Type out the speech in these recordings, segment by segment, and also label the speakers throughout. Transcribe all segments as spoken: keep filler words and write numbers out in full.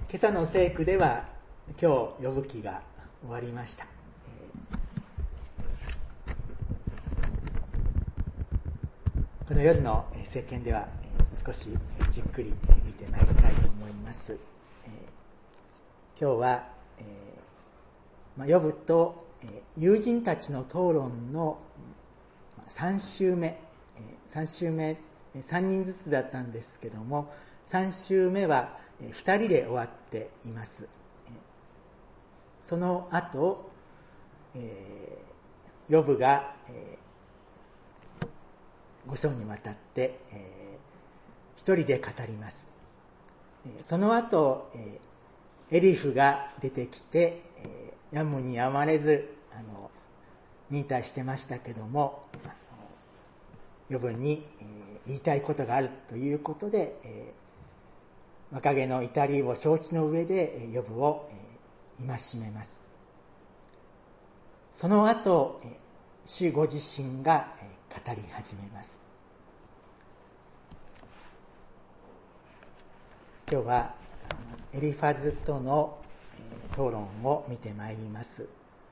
Speaker 1: 今朝の聖句では今日呼ぶ記が終わりました。この夜の聖言では少しじっくり見てまいりたいと思います。今日は呼ぶと友人たちの討論のさん週目、さん週目さんにんずつだったんですけども、さん週目はふたりで終わっています。その後、ヨブがご章にわたって一人で語ります。その後、エリフが出てきてやむにやまれずあの忍耐してましたけども、ヨブに言いたいことがあるということで、若気の至りを承知の上でヨブを戒めます。その後、主ご自身が語り始めます。今日はエリファズとの討論を見てまいります。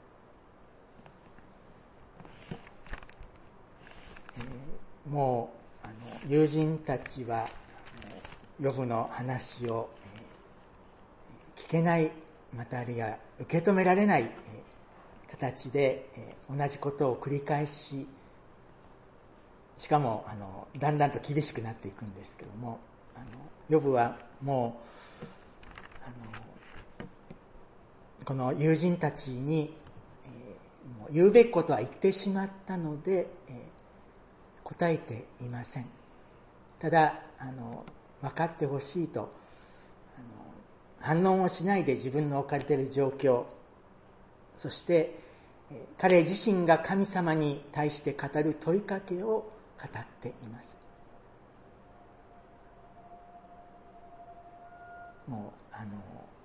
Speaker 1: もうあの友人たちはヨブの話を聞けない、またあるいは受け止められない形で同じことを繰り返し、しかもあのだんだんと厳しくなっていくんですけども、あのヨブはもうあのこの友人たちに、えー、もう言うべきことは言ってしまったので、えー、答えていません。ただあの分かってほしいと、あの反論をしないで自分の置かれている状況、そして、えー、彼自身が神様に対して語る問いかけを語っています。もうあの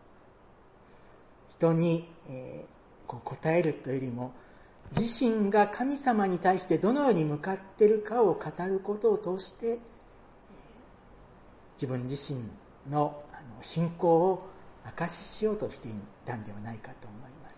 Speaker 1: 人に、えー、こう答えるというよりも、自身が神様に対してどのように向かっているかを語ることを通して、えー、自分自身 の, あの信仰を証ししようとしていたんではないかと思います。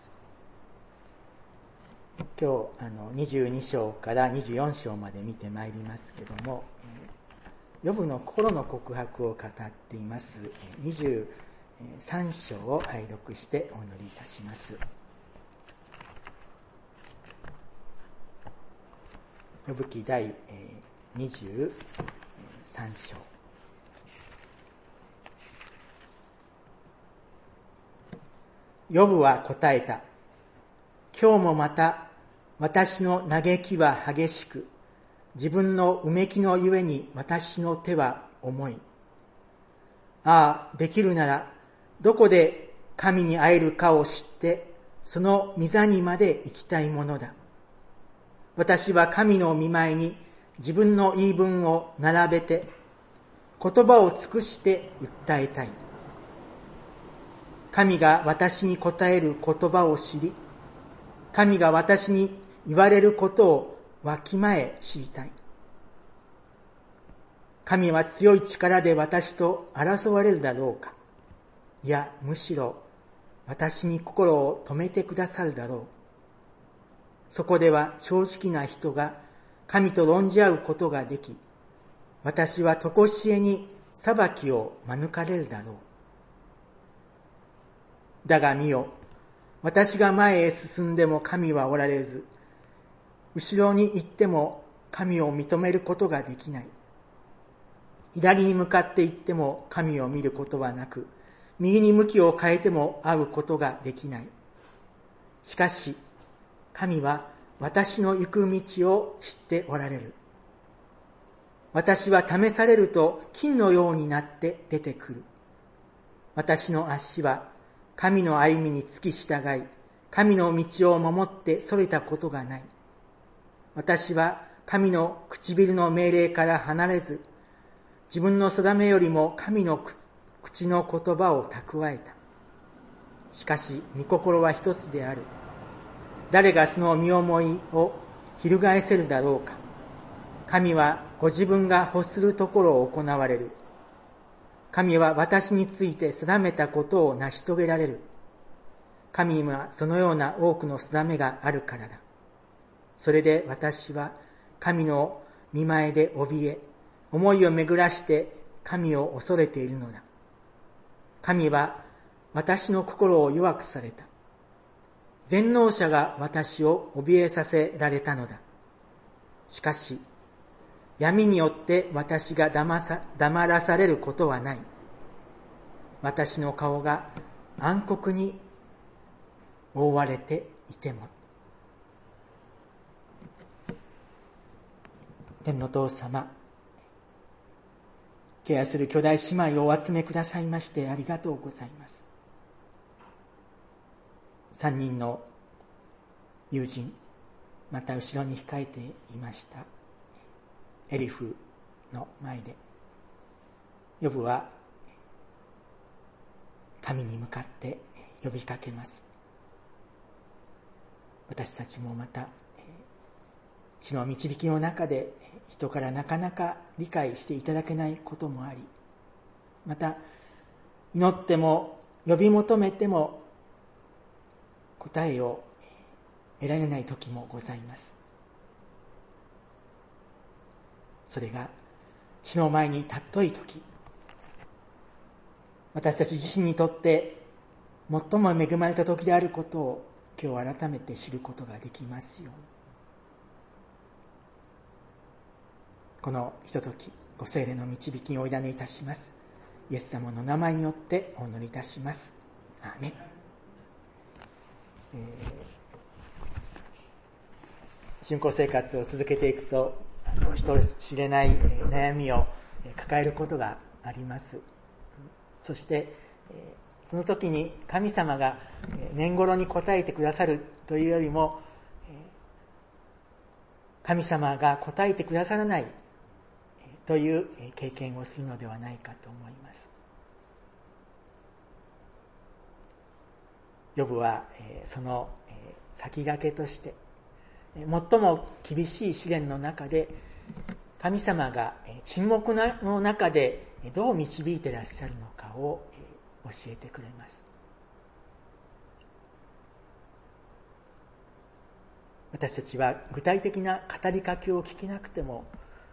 Speaker 1: 今日あのにじゅうに章からにじゅうよん章まで見てまいりますけども、えー、ヨブの心の告白を語っていますにじゅうさん章を拝読してお祈りいたします。ヨブ記第にじゅうさん章。ヨブは答えた。今日もまた私の嘆きは激しく、自分のうめきのゆえに私の手は重い。ああ、できるならどこで神に会えるかを知って、その御座にまで行きたいものだ。私は神の御前に自分の言い分を並べて、言葉を尽くして訴えたい。神が私に答える言葉を知り、神が私に言われることをわきまえ知りたい。神は強い力で私と争われるだろうか。いや、むしろ私に心を止めてくださるだろう。そこでは正直な人が神と論じ合うことができ、私は常しえに裁きを免れるだろう。だが見よ、私が前へ進んでも神はおられず、後ろに行っても神を認めることができない。左に向かって行っても神を見ることはなく、右に向きを変えても会うことができない。しかし、神は私の行く道を知っておられる。私は試されると金のようになって出てくる。私の足は神の歩みに付き従い、神の道を守ってそれたことがない。私は神の唇の命令から離れず、自分の定めよりも神の口の言葉を蓄えた。しかし、御心は一つである。誰がその身思いを翻せるだろうか。神はご自分が欲するところを行われる。 神は私について定めたことを成し遂げられる。神にはそのような多くの定めがあるからだ。それで私は神の御前で怯え、思いを巡らして神を恐れているのだ。神は私の心を弱くされた。全能者が私を怯えさせられたのだ。しかし、闇によって私が騙さ、黙らされることはない。私の顔が暗黒に覆われていても。天の父様、敬愛する兄弟姉妹をお集めくださいましてありがとうございます。三人の友人、また後ろに控えていましたエリフの前で、ヨブは神に向かって呼びかけます。私たちもまた主の導きの中で人からなかなか理解していただけないこともあり、また祈っても呼び求めても答えを得られない時もございます。それが主の前に尊い時、私たち自身にとって最も恵まれた時であることを今日改めて知ることができますように。このひととき、ご聖霊の導きをお委ねいたします。イエス様の名前によってお祈りいたします。アーメン。えー信仰生活を続けていくと、人知れない悩みを抱えることがあります。そしてその時に神様が年頃に答えてくださるというよりも、神様が答えてくださらないという経験をするのではないかと思います。ヨブはその先駆けとして最も厳しい試練の中で神様が沈黙の中でどう導いていらっしゃるのかを教えてくれます。私たちは具体的な語りかけを聞けなくても、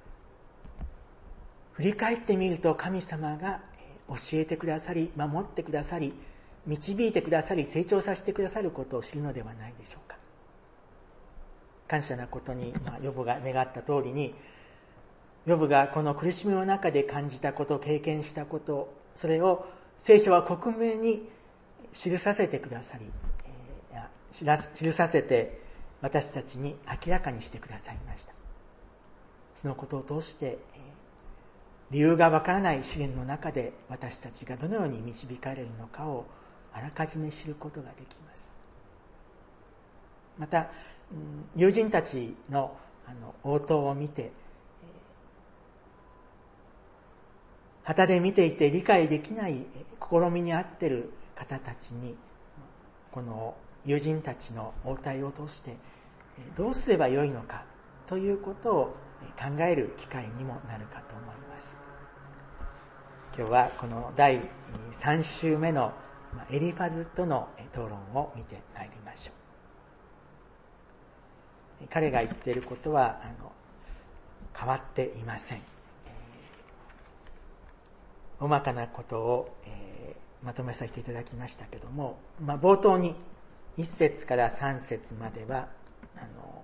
Speaker 1: 振り返ってみると神様が教えてくださり、守ってくださり、導いてくださり、成長させてくださることを知るのではないでしょうか。感謝なことに、まあ、ヨブが願った通りに、ヨブがこの苦しみの中で感じたこと、経験したこと、それを聖書は克明に記させてくださり、えー、記させて私たちに明らかにしてくださいました。そのことを通して、えー、理由がわからない試練の中で私たちがどのように導かれるのかをあらかじめ知ることができます。また、友人たちのあの応答を見て、旗で見ていて理解できない試みにあっている方たちに、この友人たちの応対を通してどうすればよいのかということを考える機会にもなるかと思います。今日はこのだいさん週目のエリファズとの討論を見てまいりましょう。彼が言っていることはあの変わっていません。大まかなことを、えー、まとめさせていただきましたけども、まあ、冒頭にいっ節からさん節まではあの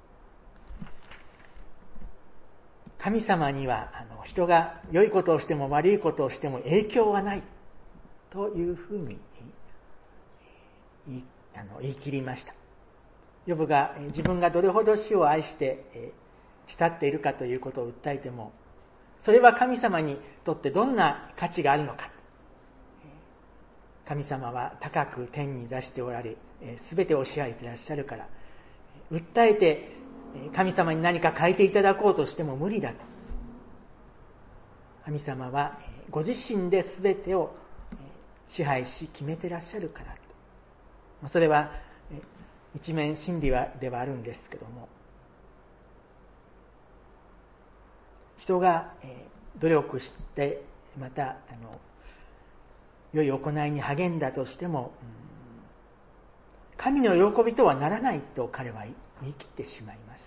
Speaker 1: 神様にはあの人が良いことをしても悪いことをしても影響はないというふうに言い、あの言い切りました。ヨブが自分がどれほど死を愛して慕っているかということを訴えても、それは神様にとってどんな価値があるのか。神様は高く天に座しておられ、すべてを支配していらっしゃるから、訴えて神様に何か変えていただこうとしても無理だと。神様はご自身で全てを支配し決めていらっしゃるからと。それは一面真理はではあるんですけども、人が努力してまたあの良い行いに励んだとしても、神の喜びとはならないと彼は言い切ってしまいます。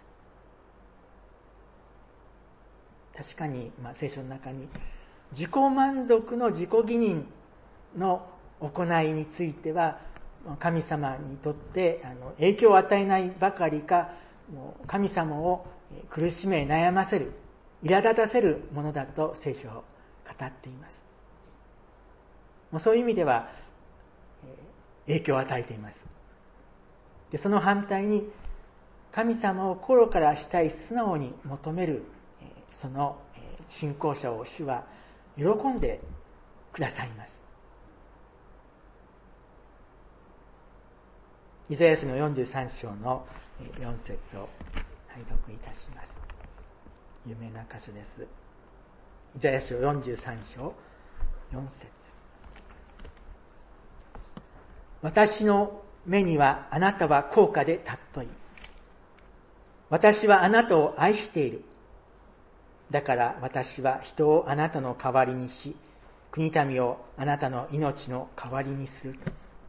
Speaker 1: 確かに、まあ、聖書の中に自己満足の自己義認の行いについては神様にとってあの影響を与えないばかりか、もう神様を苦しめ悩ませる、苛立たせるものだと聖書を語っています。もうそういう意味では影響を与えています。で、その反対に神様を心から慕い素直に求めるその信仰者を主は喜んでくださいます。イザヤ書のよんじゅうさん章のよん節を拝読いたします。有名な箇所です。イザヤ書よんじゅうさん章よん節。私の目にはあなたは高価で尊い。私はあなたを愛している。だから私は人をあなたの代わりにし、国民をあなたの命の代わりにする。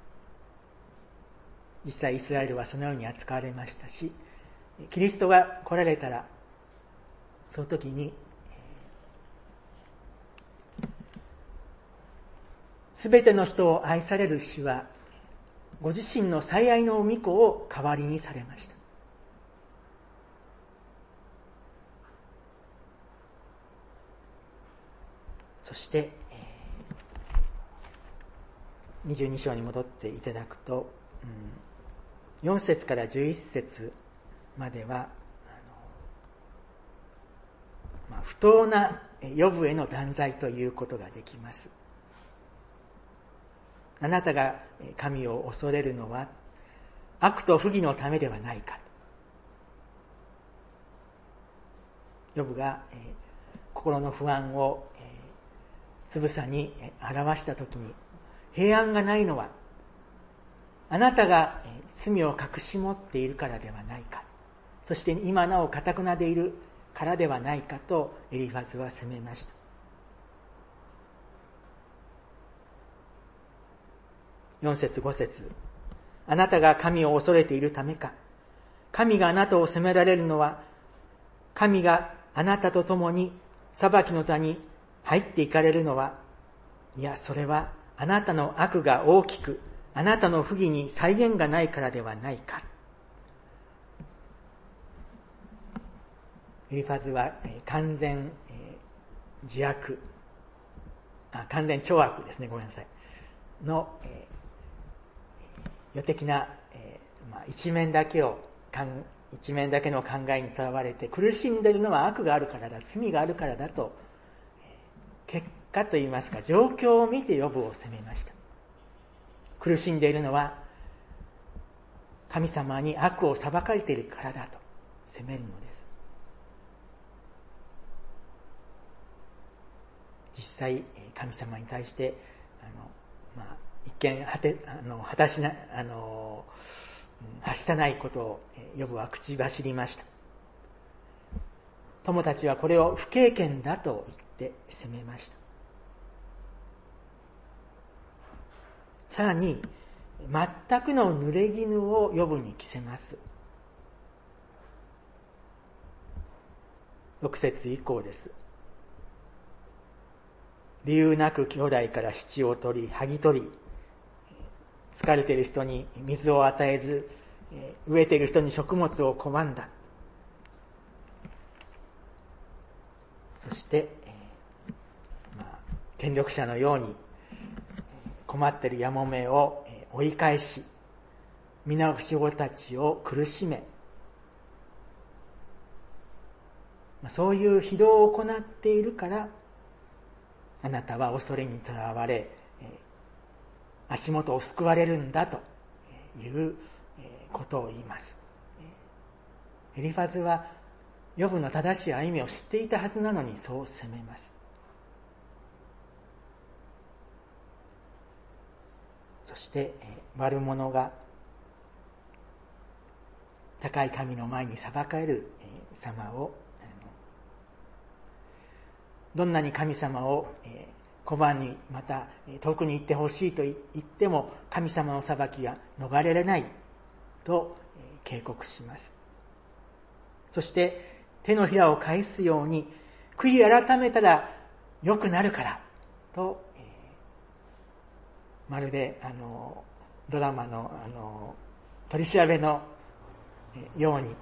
Speaker 1: 実際イスラエルはそのように扱われましたし、キリストが来られたら、その時に、すべての人を愛される主は、ご自身の最愛の御子を代わりにされました。そして、にじゅうに章に戻っていただくと、よん節からじゅういち節までは、あのまあ、不当なヨブへの断罪ということができます。あなたが神を恐れるのは悪と不義のためではないか。ヨブが、えー、心の不安を、えー、つぶさに表したときに、平安がないのはあなたが罪を隠し持っているからではないか、そして今なお堅くなでいるからではないかとエリファズは責めました。よん節ご節、あなたが神を恐れているためか。神があなたを責められるのは、神があなたと共に裁きの座に入っていかれるのは、いや、それはあなたの悪が大きく、あなたの不義に際限がないからではないか。エリファズは完全自悪、あ完全懲悪ですね、ごめんなさいの、えー予的な、えーまあ、一面だけを一面だけの考えにとらわれて、苦しんでいるのは悪があるからだ、罪があるからだと、えー、結果といいますか状況を見てヨブを責めました。苦しんでいるのは神様に悪を裁かれているからだと責めるのです。実際神様に対してあの、まあ一見果てあの果たしなあのはしたないことをヨブは口走りました。友たちはこれを不経験だと言って責めました。さらに全くの濡れ衣をヨブに着せます。ろく節以降です。理由なく兄弟から七を取り剥ぎ取り、疲れている人に水を与えず、飢えている人に食物を拒んだ。そして、まあ、権力者のように困っているやもめを追い返し、皆不死子たちを苦しめ、そういう非道を行っているから、あなたは恐れにとらわれ、足元を救われるんだということを言います。エリファズはヨブの正しい歩みを知っていたはずなのにそう責めます。そして悪者が高い神の前に裁かれる様を、どんなに神様を拒にまた遠くに行ってほしいと言っても神様の裁きが逃れられないと警告します。そして手のひらを返すように悔い改めたら良くなるからと、えー、まるであのドラマのあの取り調べのように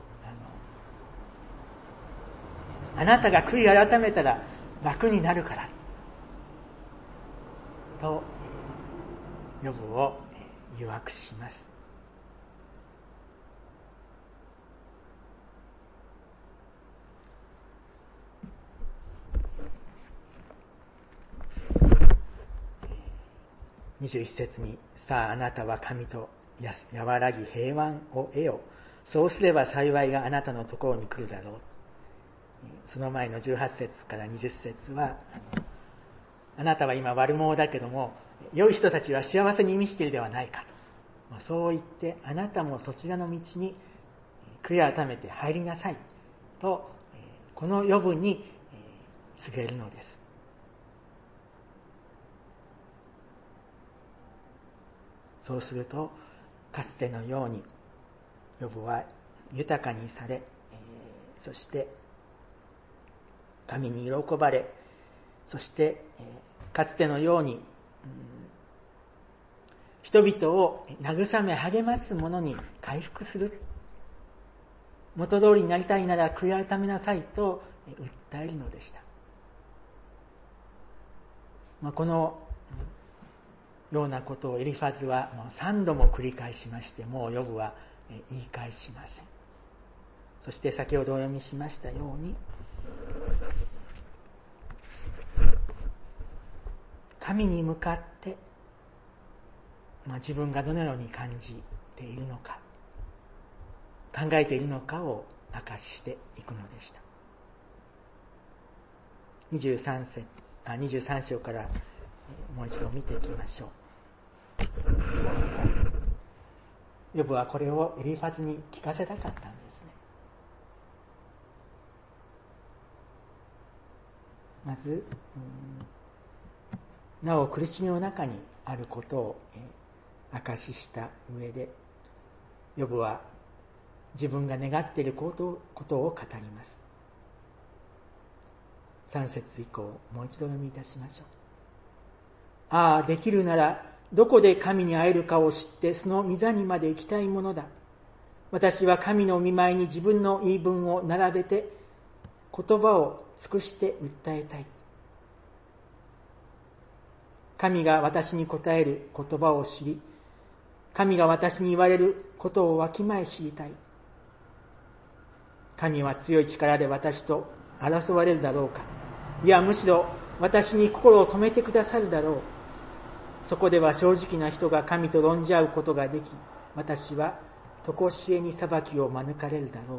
Speaker 1: あのあなたが悔い改めたら楽になるからと、えー、ヨブを、えー、誘惑します。にじゅういち節に、さああなたは神と和らぎ平安を得よ。そうすれば幸いがあなたのところに来るだろう。その前のじゅうはち節からにじゅっ節は、あなたは今悪者だけども、良い人たちは幸せに満ちているではないかと。そう言って、あなたもそちらの道に悔い改めて入りなさいと、このヨブに告げるのです。そうすると、かつてのように、ヨブは豊かにされ、えー、そして、神に喜ばれ、そして、えー、かつてのように、うん、人々を慰め励ます者に回復する。元通りになりたいなら悔い改めなさいと訴えるのでした。まあ、この、ようなことをエリファズはもう三度も繰り返しまして、もうヨブは言い返しません。そして先ほどお読みしましたように、神に向かって、まあ、自分がどのように感じているのか、考えているのかを明かしていくのでした。にじゅうさん節、あ、にじゅうさん章からもう一度見ていきましょう。ヨブはこれをエリファズに聞かせたかったんですね。まず、うん、なお苦しみの中にあることを、えー、証しした上で、ヨブは自分が願っていることことを語ります。さん節以降、もう一度読みいたしましょう。ああ、できるなら、どこで神に会えるかを知って、その御座にまで行きたいものだ。私は神の御前に自分の言い分を並べて、言葉を尽くして訴えたい。神が私に答える言葉を知り、神が私に言われることをわきまえ知りたい。神は強い力で私と争われるだろうか。いや、むしろ私に心を止めてくださるだろう。そこでは正直な人が神と論じ合うことができ、私は常しえに裁きを免れるだろう。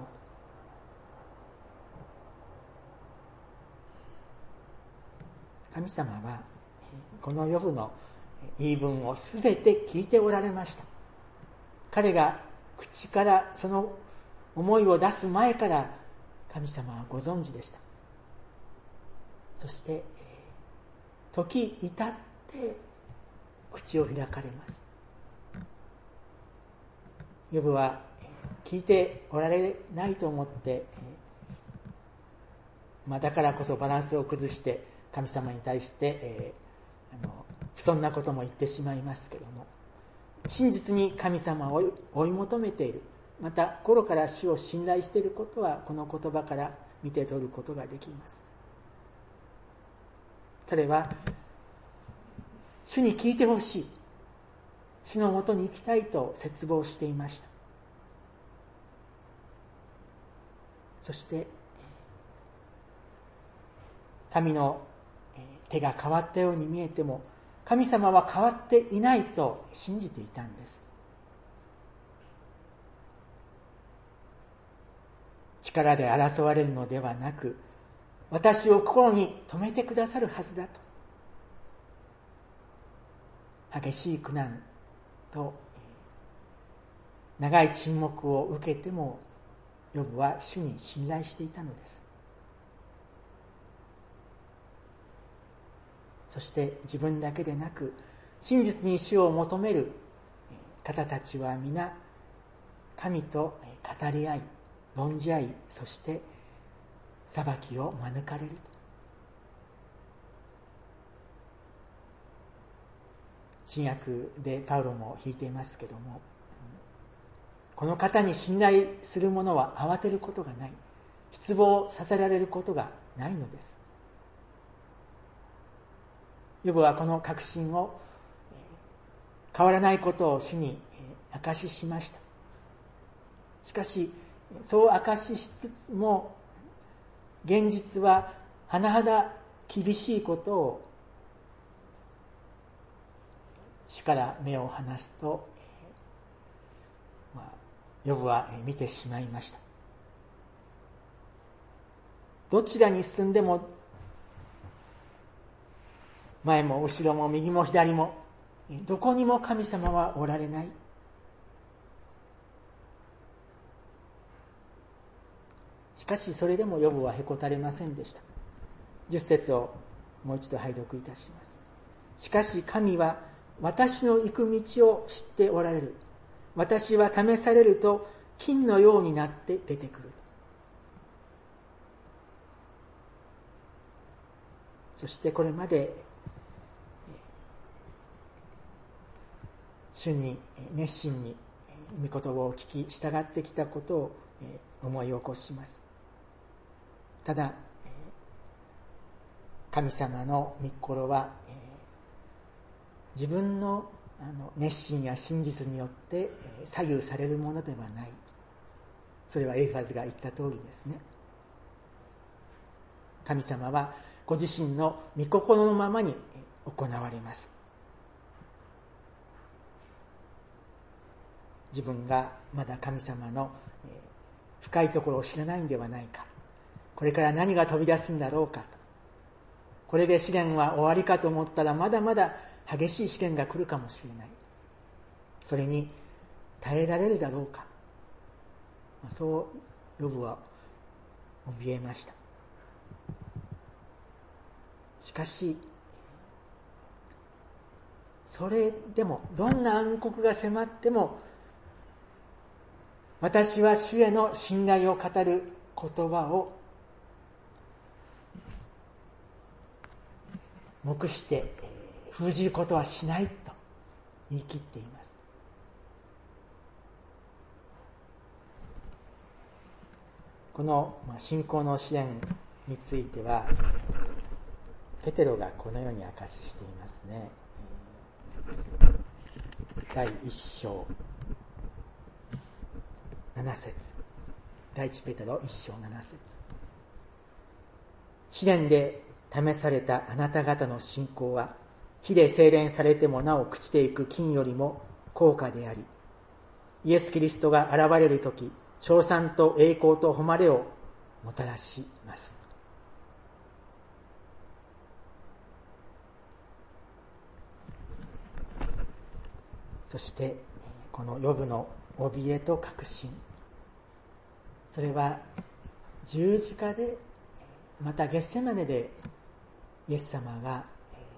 Speaker 1: 神様はこのヨブの言い分をすべて聞いておられました。彼が口からその思いを出す前から神様はご存知でした。そして時至って口を開かれます。ヨブは聞いておられないと思って、まあ、だからこそバランスを崩して神様に対して、えー、あのそんなことも言ってしまいますけども、真実に神様を追い求めている、また心から主を信頼していることはこの言葉から見て取ることができます。彼は主に聞いてほしい、主のもとに行きたいと切望していました。そして神の手が変わったように見えても、神様は変わっていないと信じていたんです。力で争われるのではなく、私を心に留めてくださるはずだと。激しい苦難と長い沈黙を受けても、ヨブは主に信頼していたのです。 そして自分だけでなく真実に主を求める方たちは皆神と語り合い論じ合い、そして裁きを免れる。新約でパウロも引いていますけども、この方に信頼する者は慌てることがない、失望させられることがないのです。ヨブはこの確信を変わらないことを主に証ししました。しかしそう証ししつつも現実は甚だ厳しいことを主から目を離すと、まあ、ヨブは見てしまいました。どちらに進んでも前も後ろも右も左もどこにも神様はおられない。しかしそれでもヨブはへこたれませんでした。じゅっ節をもう一度拝読いたします。しかし神は私の行く道を知っておられる。私は試されると金のようになって出てくる。そしてこれまで主に熱心に御言葉を聞き従ってきたことを思い起こします。ただ神様の御心は自分の熱心や真実によって左右されるものではない。それはエリファズが言った通りですね。神様はご自身の御心のままに行われます。自分がまだ神様の深いところを知らないんではないか。これから何が飛び出すんだろうかと。これで試練は終わりかと思ったらまだまだ激しい試練が来るかもしれない。それに耐えられるだろうか。そうヨブは怯えました。しかしそれでもどんな暗黒が迫っても私は主への信頼を語る言葉を黙して封じることはしないと言い切っています。この信仰の試練についてはペテロがこのように証ししていますね。第一章七節、第一ペテロ一章七節。試練で試されたあなた方の信仰は火で精錬されてもなお朽ちていく金よりも高価であり、イエス・キリストが現れるとき称賛と栄光と誉れをもたらします。そしてこのヨブの怯えと確信、それは十字架でまたゲッセマネでイエス様が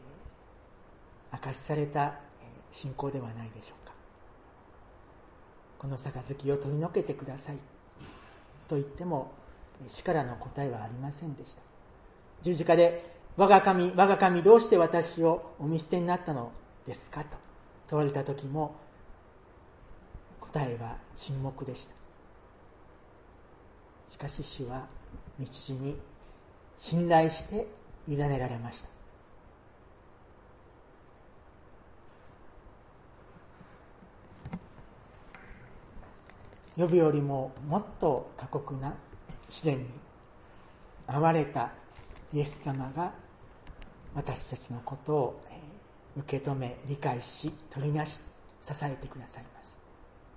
Speaker 1: 証しされた信仰ではないでしょうか。この杯を取り除けてくださいと言っても主からの答えはありませんでした。十字架で我が神我が神どうして私をお見捨てになったのですかと問われた時も答えは沈黙でした。しかし主は道に信頼して委ねられました。ヨブよりももっと過酷な試練に遭われたイエス様が私たちのことを受け止め理解し取りなし支えてくださいます。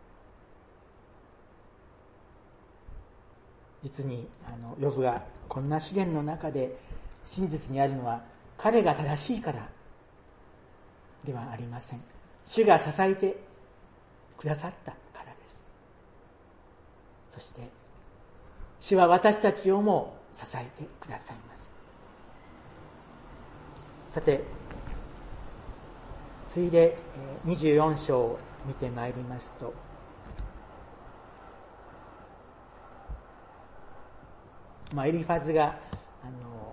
Speaker 1: 実にあのヨブがこんな試練の中で真実にあるのは彼が正しいからではありません。主が支えてくださったからです。そして主は私たちをも支えてくださいます。さて次いでにじゅうよん章を見てまいりますと、まあ、エリファズがあの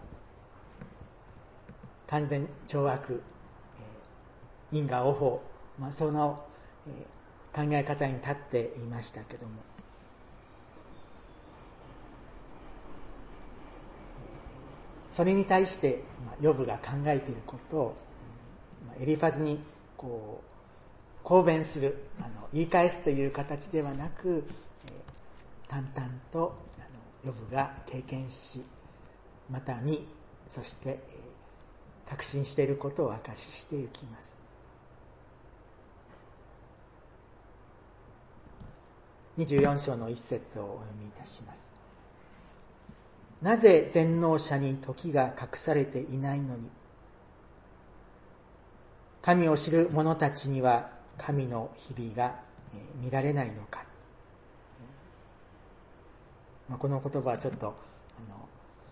Speaker 1: 完全懲悪、えー、因果応報、まあ、その、えー、考え方に立っていましたけども、それに対して、まあ、ヨブが考えていることを、まあ、エリファズにこう抗弁する、あの言い返すという形ではなく、えー、淡々とあのヨブが経験し、また見、そして、えー、確信していることを証ししていきます。にじゅうよん章の一節をお読みいたします。なぜ全能者に時が隠されていないのに、神を知る者たちには神の日々が見られないのか。まあ、この言葉はちょっとあのあの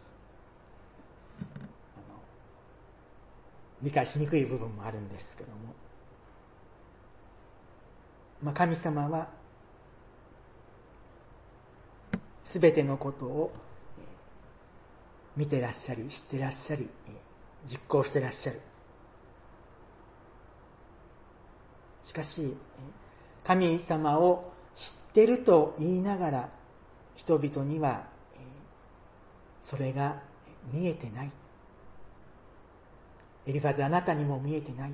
Speaker 1: 理解しにくい部分もあるんですけども、まあ、神様はすべてのことを見てらっしゃり、知ってらっしゃり、実行してらっしゃる。しかし、神様を知っていると言いながら、人々にはそれが見えてない。エリファズ、あなたにも見えてない。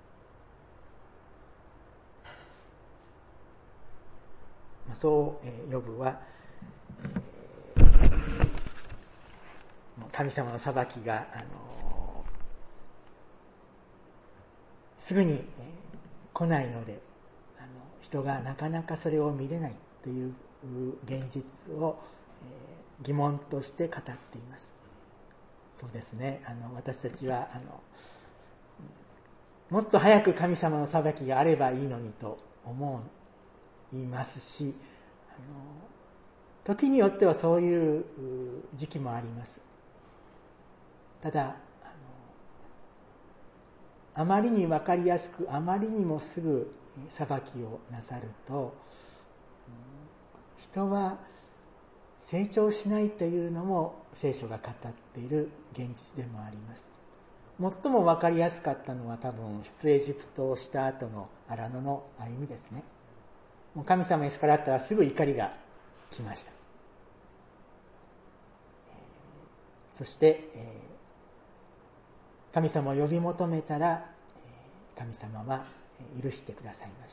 Speaker 1: そうヨブは神様の裁きがあのすぐに、えー、来ないので、あの人がなかなかそれを見れないという現実を、えー、疑問として語っています。そうですね、あの私たちはあのもっと早く神様の裁きがあればいいのにと思いますし、あの時によってはそういう時期もあります。ただ、あのあまりに分かりやすく、あまりにもすぐ裁きをなさると、人は成長しないというのも聖書が語っている現実でもあります。最も分かりやすかったのは多分出エジプトをした後の荒野の歩みですね。もう神様に逆らったらすぐ怒りが来ました。そして、えー神様を呼び求めたら、神様は許してくださいました。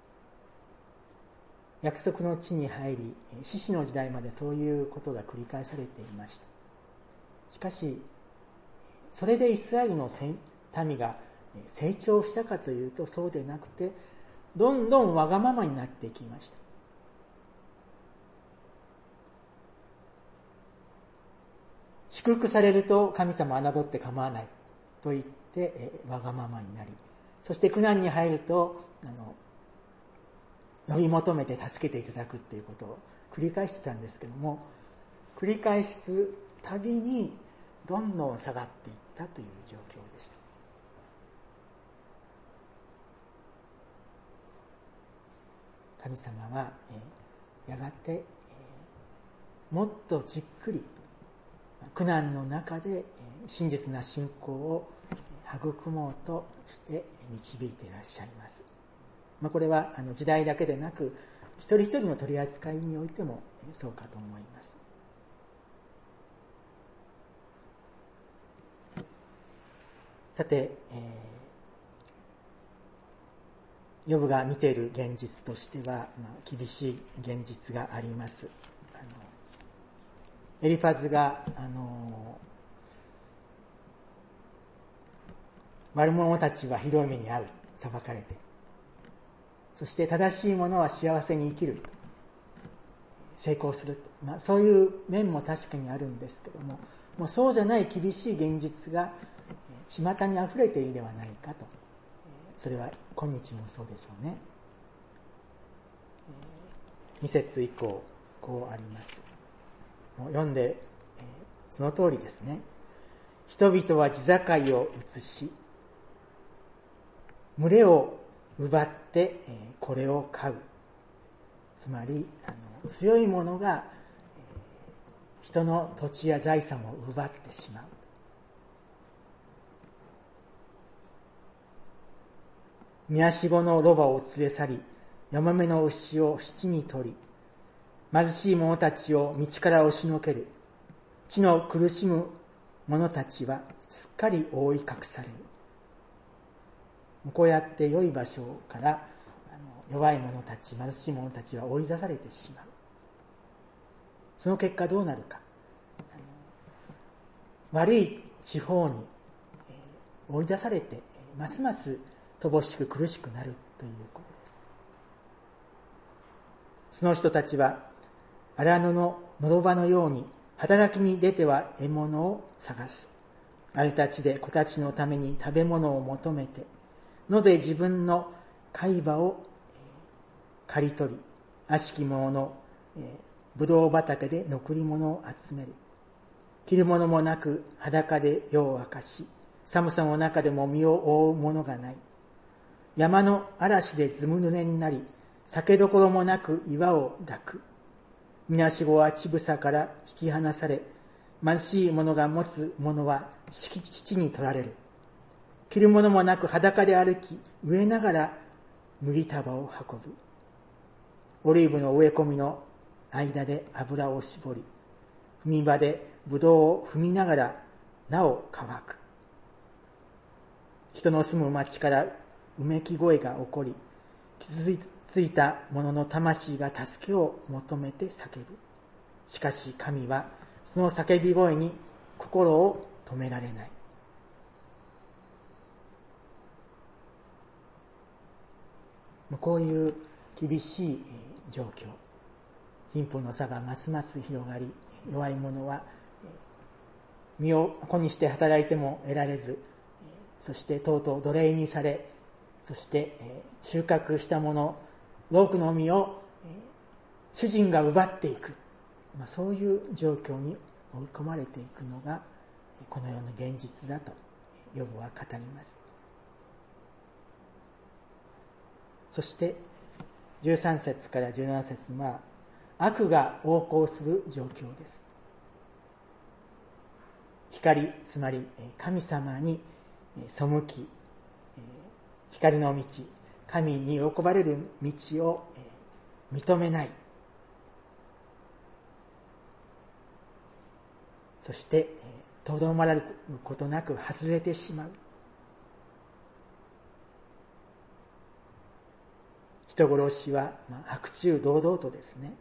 Speaker 1: 約束の地に入り、獅子の時代までそういうことが繰り返されていました。しかし、それでイスラエルの民が成長したかというとそうでなくて、どんどんわがままになっていきました。祝福されると神様侮って構わないと言って、えー、わがままになり、そして苦難に入るとあの呼び求めて助けていただくっていうことを繰り返してたんですけども、繰り返すたびにどんどん下がっていったという状況でした。神様は、えー、やがて、えー、もっとじっくり苦難の中で真実な信仰を育もうとして導いていらっしゃいます。まあ、これはあの時代だけでなく一人一人の取り扱いにおいてもそうかと思います。さて、えー、ヨブが見ている現実としては、まあ、厳しい現実があります。あのエリファズがあの悪者たちはひどい目に遭う、裁かれて、そして正しい者は幸せに生きる、成功すると、まあ、そういう面も確かにあるんですけども、もうそうじゃない厳しい現実が巷にあふれているのではないかと。それは今日もそうでしょうね。に節以降こうあります。もう読んで、えー、その通りですね。人々は地境を移し、 群れを奪ってこれを飼う。つまりあの強い者が人の土地や財産を奪ってしまう。みやしごのロバを連れ去り、ヤマメの牛を七に取り、貧しい者たちを道から押しのける。地の苦しむ者たちはすっかり覆い隠される。こうやって良い場所からあの弱い者たち、貧しい者たちは追い出されてしまう。その結果どうなるか。あの悪い地方に、えー、追い出されて、ますます乏しく苦しくなるということです。その人たちは荒野ののろばのように働きに出ては獲物を探す。荒れた地で子たちのために食べ物を求めて、ので自分の飼い場を刈り取り、悪しき者のぶどう畑で残り物を集める。着るものもなく裸で夜を明かし、寒さの中でも身を覆うものがない。山の嵐でずぶ濡れになり、酒どころもなく岩を抱く。みなしごは乳房から引き離され、貧しい者が持つものは敷地に取られる。着るものもなく裸で歩き、飢えながら麦束を運ぶ。オリーブの植え込みの間で油を絞り、踏み場でブドウを踏みながらなお乾く。人の住む町からうめき声が起こり、傷ついた者の魂が助けを求めて叫ぶ。しかし神はその叫び声に心を止められない。こういう厳しい状況、貧富の差がますます広がり、弱い者は身を粉にして働いても得られず、そしてとうとう奴隷にされ、そして収穫したもの多くの実を主人が奪っていく、まあ、そういう状況に追い込まれていくのがこの世の現実だとヨブは語ります。そしてじゅうさん節からじゅうなな節は悪が横行する状況です。光、つまり神様に背き、光の道、神に喜ばれる道を認めない。そしてとどまることなく外れてしまう。人殺しは、まあ、白昼堂々とですね、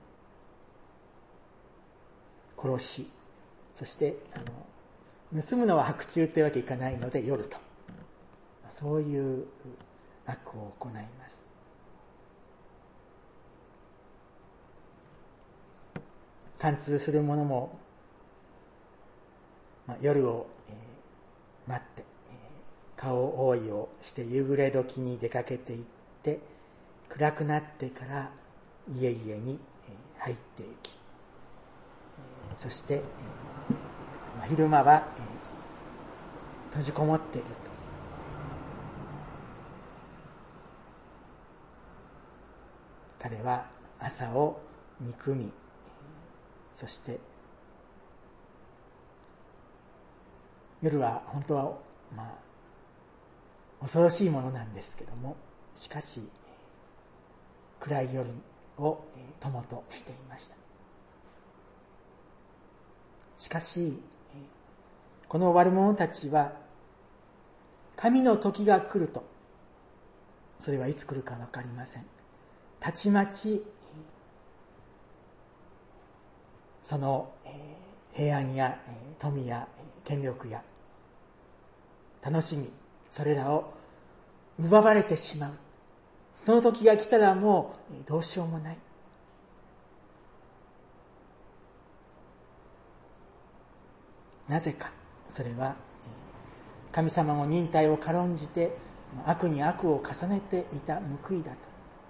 Speaker 1: 殺し、そしてあの盗むのは白昼というわけいかないので夜と、そういう悪を行います。貫通する者も、まあ、夜を、えー、待って、えー、顔覆いをして夕暮れ時に出かけていって暗くなってから家々に入っていき、そして、えー、昼間は、えー、閉じこもっていると。彼は朝を憎み、そして夜は本当は、まあ、恐ろしいものなんですけども、しかし暗い夜を友としていました。しかしこの悪者たちは神の時が来ると、それはいつ来るか分かりません。たちまちその平安や富や権力や楽しみ、それらを奪われてしまう。その時が来たらもうどうしようもない。なぜか、それは神様の忍耐を軽んじて悪に悪を重ねていた報いだと。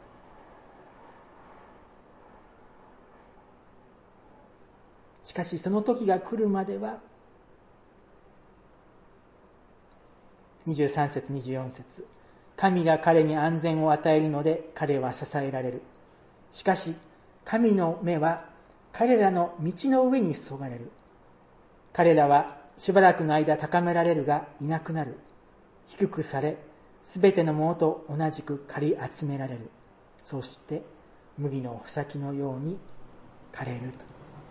Speaker 1: しかしその時が来るまでは、にじゅうさん節にじゅうよん節、 神が彼に安全を与えるので彼は支えられる。しかし神の目は彼らの道の上に注がれる。彼らはしばらくの間高められるがいなくなる。低くされ、すべてのものと同じく刈り集められる。そして麦の穂先のように枯れると。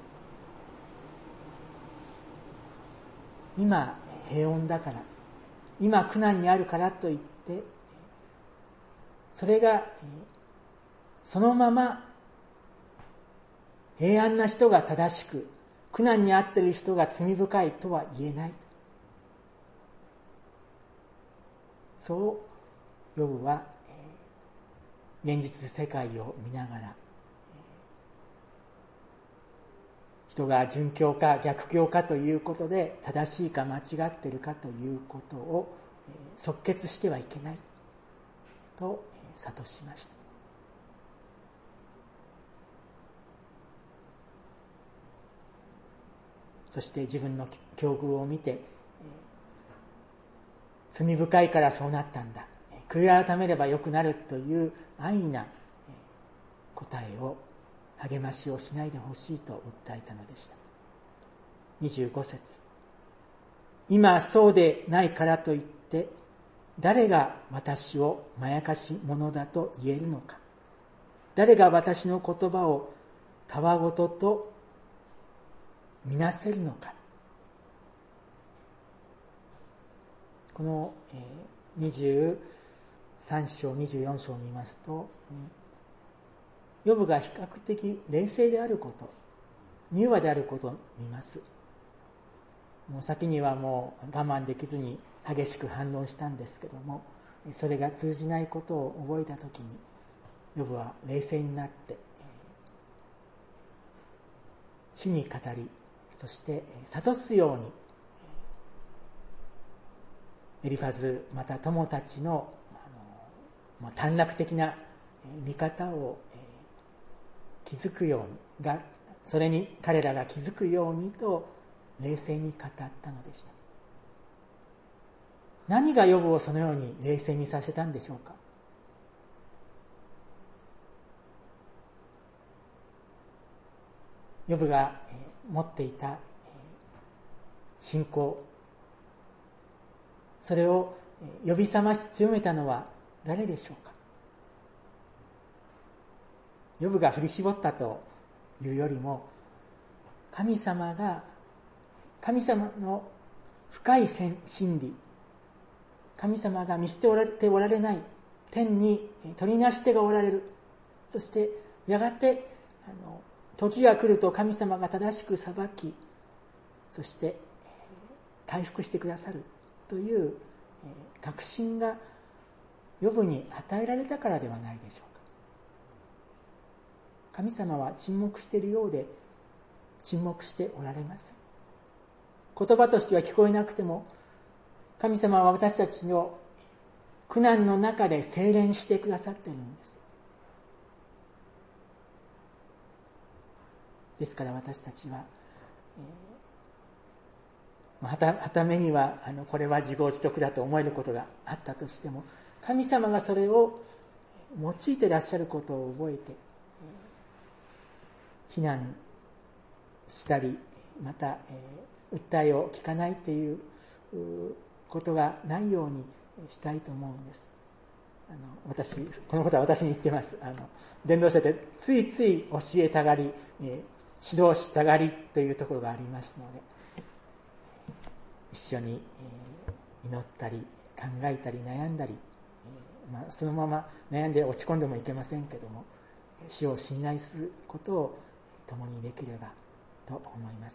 Speaker 1: 今平穏だから、今苦難にあるからといって、それがそのまま平安な人が正しく、苦難にあっている人が罪深いとは言えない。そうヨブは現実世界を見ながら、人が順境か逆境かということで正しいか間違っているかということを即決してはいけないと諭しました。そして自分の境遇を見て、罪深いからそうなったんだ、悔い改めればよくなるという安易な答えを、励ましをしないでほしいと訴えたのでした。にじゅうご節、今そうでないからといって誰が私をまやかし者だと言えるのか。誰が私の言葉をたわごとと見なせるのか。このにじゅうさん章にじゅうよん章を見ますと、ヨブが比較的冷静であること、柔和であることを見ます。もう先にはもう我慢できずに激しく反論したんですけども、それが通じないことを覚えたときに、ヨブは冷静になって、主に語り、そして諭すように、エリファズまた友たちの、あの短絡的な見方を気づくようにが、それに彼らが気づくようにと冷静に語ったのでした。何がヨブをそのように冷静にさせたんでしょうか。ヨブが持っていた信仰、それを呼び覚まし強めたのは誰でしょうか。ヨブが振り絞ったというよりも、神様が、神様の深い真理、神様が見捨ておられておられない、天に取りなし手がおられる。そしてやがてあの時が来ると神様が正しく裁き、そして回復してくださるという確信がヨブに与えられたからではないでしょうか。神様は沈黙しているようで沈黙しておられません。言葉としては聞こえなくても、神様は私たちの苦難の中で精錬してくださっているんです。ですから私たちは、えー、はた、はためにはあのこれは自業自得だと思えることがあったとしても、神様がそれを用いていらっしゃることを覚えて、非難したり、また、えー、訴えを聞かないということがないようにしたいと思うんです。あの私このことは私に言ってます。あの伝道者ってついつい教えたがり、えー、指導したがりというところがありますので、一緒に、えー、祈ったり考えたり悩んだり、えーまあ、そのまま悩んで落ち込んでもいけませんけども、主を信頼することを共にできればと思います。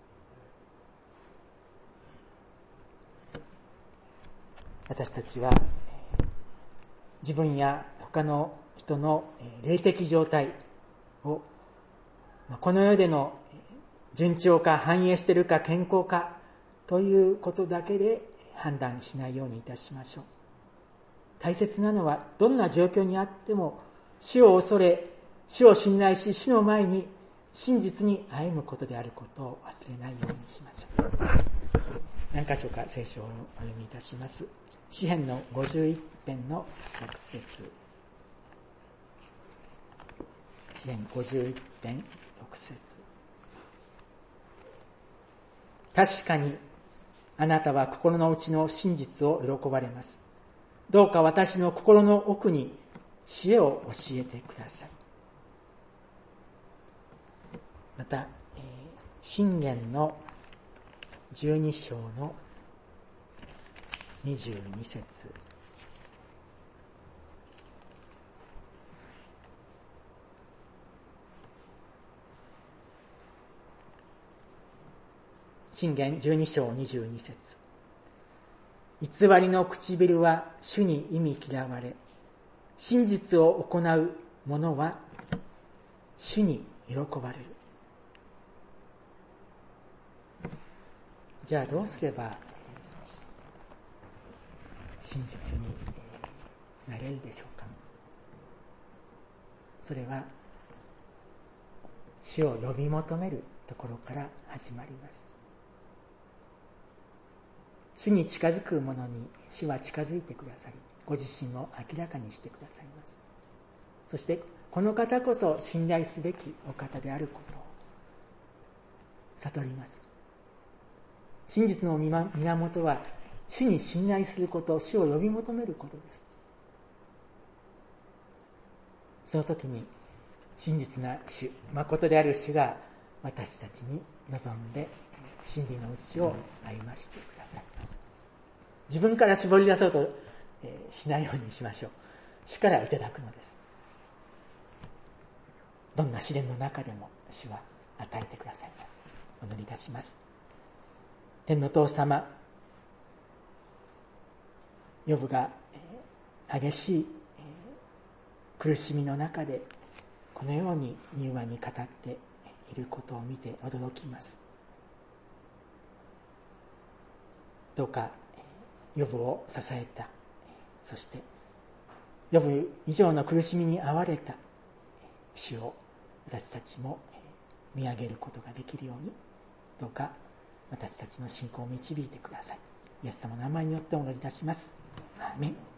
Speaker 1: 私たちは、えー、自分や他の人の、えー、霊的状態を、まあ、この世での、えー、順調か繁栄しているか健康かということだけで判断しないようにいたしましょう。大切なのはどんな状況にあっても主を恐れ、主を信頼し、主の前に真実に歩むことであることを忘れないようにしましょう。何箇所か聖書をお読みいたします。 詩編のごじゅういち編のろく節。詩編ごじゅういち編ろく節。確かにあなたは心の内の真実を喜ばれます。どうか私の心の奥に知恵を教えてください。また、えー、箴言のじゅうに章のにじゅうに節。箴言じゅうに章にじゅうに節。偽りの唇は主に忌み嫌われ、真実を行う者は主に喜ばれる。じゃあどうすれば真実になれるでしょうか。それは主を呼び求めるところから始まります。主に近づく者に主は近づいてくださり、ご自身を明らかにしてくださいます。そしてこの方こそ信頼すべきお方であることを悟ります。真実の源は主に信頼すること、主を呼び求めることです。その時に真実な主、誠である主が私たちに望んで真理のうちを歩ましてくださいます。自分から絞り出そうとしないようにしましょう。主からいただくのです。どんな試練の中でも主は与えてくださいます。お祈りいたします。天の父様、ヨブが激しい苦しみの中でこのように柔和に語っていることを見て驚きます。どうかヨブを支えた、そしてヨブ以上の苦しみに遭われた主を私たちも見上げることができるように、どうか私たちの信仰を導いてください。イエス様の名前によってお祈りいたします。アーメン。